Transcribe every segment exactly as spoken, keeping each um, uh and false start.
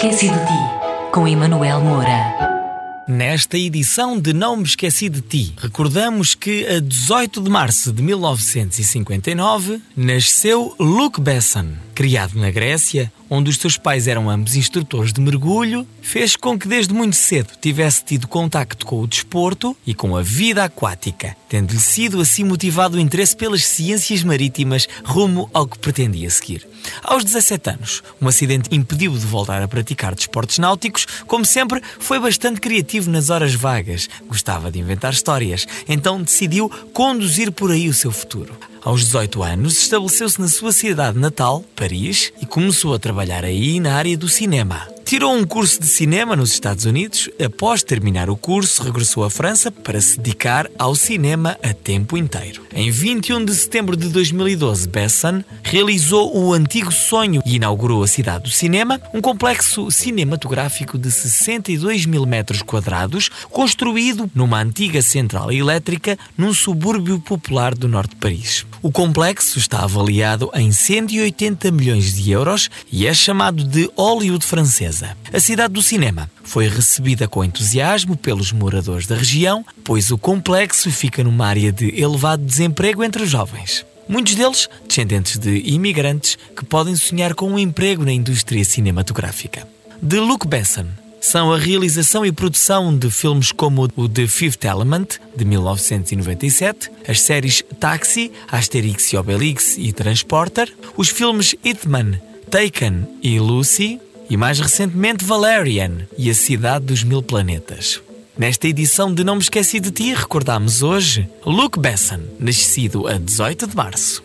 Esqueci de Ti, com Emanuel Moura. Nesta edição de Não Me Esqueci de Ti, recordamos que a dezoito de março de mil novecentos e cinquenta e nove nasceu Luc Besson. Criado na Grécia, onde os seus pais eram ambos instrutores de mergulho, fez com que desde muito cedo tivesse tido contacto com o desporto e com a vida aquática, tendo-lhe sido assim motivado o interesse pelas ciências marítimas rumo ao que pretendia seguir. Aos dezassete anos, um acidente impediu de voltar a praticar desportos náuticos. Como sempre, foi bastante criativo nas horas vagas. Gostava de inventar histórias, então decidiu conduzir por aí o seu futuro. Aos dezoito anos, estabeleceu-se na sua cidade natal, Paris, e começou a trabalhar aí na área do cinema. Tirou um curso de cinema nos Estados Unidos. Após terminar o curso, regressou à França para se dedicar ao cinema a tempo inteiro. Em vinte e um de setembro de dois mil e doze, Besson realizou o antigo sonho e inaugurou a Cidade do Cinema, um complexo cinematográfico de sessenta e dois mil metros quadrados, construído numa antiga central elétrica num subúrbio popular do norte de Paris. O complexo está avaliado em cento e oitenta milhões de euros e é chamado de Hollywood francesa. A Cidade do Cinema foi recebida com entusiasmo pelos moradores da região, pois o complexo fica numa área de elevado desemprego entre os jovens. Muitos deles descendentes de imigrantes que podem sonhar com um emprego na indústria cinematográfica. De Luc Besson são a realização e produção de filmes como o The Fifth Element, de mil novecentos e noventa e sete, as séries Taxi, Asterix e Obelix e Transporter, os filmes Hitman, Taken e Lucy, e mais recentemente Valerian e a Cidade dos Mil Planetas. Nesta edição de Não Me Esqueci de Ti, recordamos hoje Luc Besson, nascido a dezoito de março.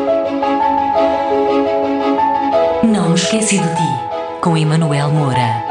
Não Me Esqueci de Ti, com Emanuel Moura.